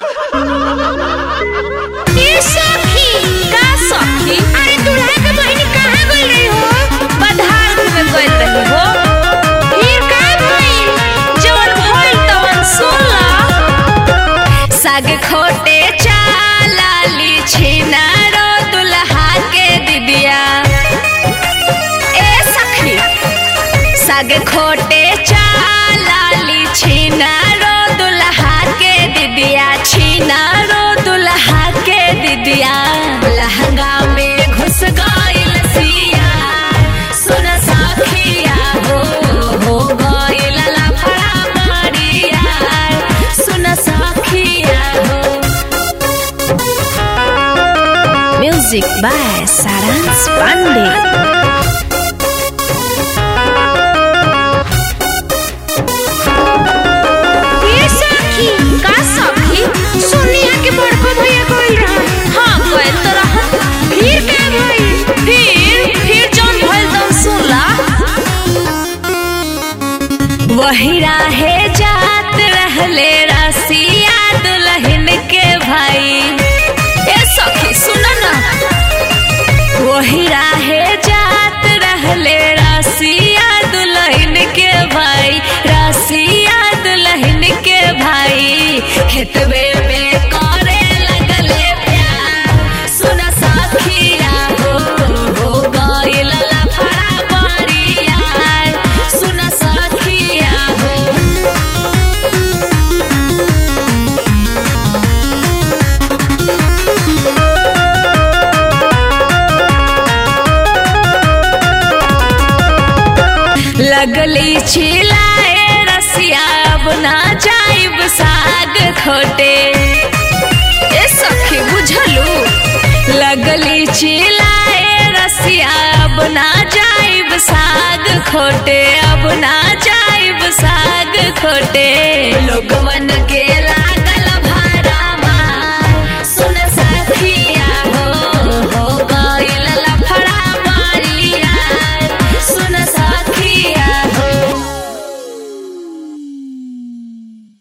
ए सखी का सखी, अरे दूल्हा के बहिनी कहाँ गइल रही हो? बधार में गइल रही हो। फिर का भइल? जवन भइल तवन सुन ला। साग खोटे चालाली छीना रो दूल्हा के दिदिया। ए सखी साग खोटे चालाली छीना रो दूल्हा के दिदिया, छीना रो दूल्हा के दिदिया। लहंगा में घुस गइल सिया, सुन सखिया हो गइल लफड़ा मारिया, सुन सखिया हो। म्यूजिक बाय सारांश पांडे। वही राहे जात रहले रसिया दुल्हन के भाई। ए सखी सुन ना, वही राहे जात रहले रसिया दुल्हन के भाई, रसिया दुल्हन के भाई। खेतवे में करे लगले प्यार, सुन सखिया हो गइल लफड़ा मारिया, सुन सखिया हो। लगली छिलाए रसिया, अब ना जाइब साग खोटे। ए सखी बुझलू, लगली छिलाए रसिया, अब ना जाइब साग खोटे,